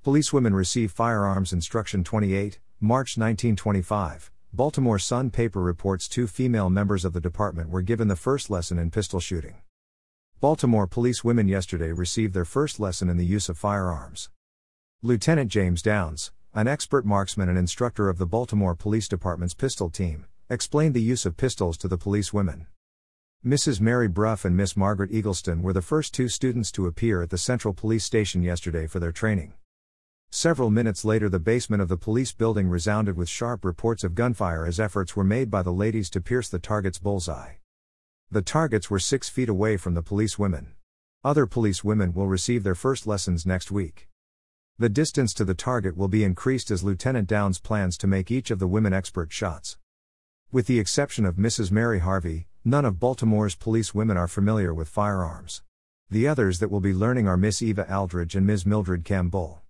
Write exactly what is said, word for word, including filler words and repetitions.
Policewomen receive firearms instruction. Twenty-eight, March nineteen twenty-five. Baltimore Sun paper reports two female members of the department were given the first lesson in pistol shooting. Baltimore police women yesterday received their first lesson in the use of firearms. Lieutenant James Downs, an expert marksman and instructor of the Baltimore Police Department's pistol team, explained the use of pistols to the police women. Missus Mary Bruff and Miss Margaret Eagleston were the first two students to appear at the Central Police Station yesterday for their training. Several minutes later, the basement of the police building resounded with sharp reports of gunfire as efforts were made by the ladies to pierce the target's bullseye. The targets were six feet away from the police women. Other police women will receive their first lessons next week. The distance to the target will be increased as Lieutenant Downs plans to make each of the women expert shots. With the exception of Missus Mary Harvey, none of Baltimore's police women are familiar with firearms. The others that will be learning are Miss Eva Aldridge and Miz Mildred Campbell.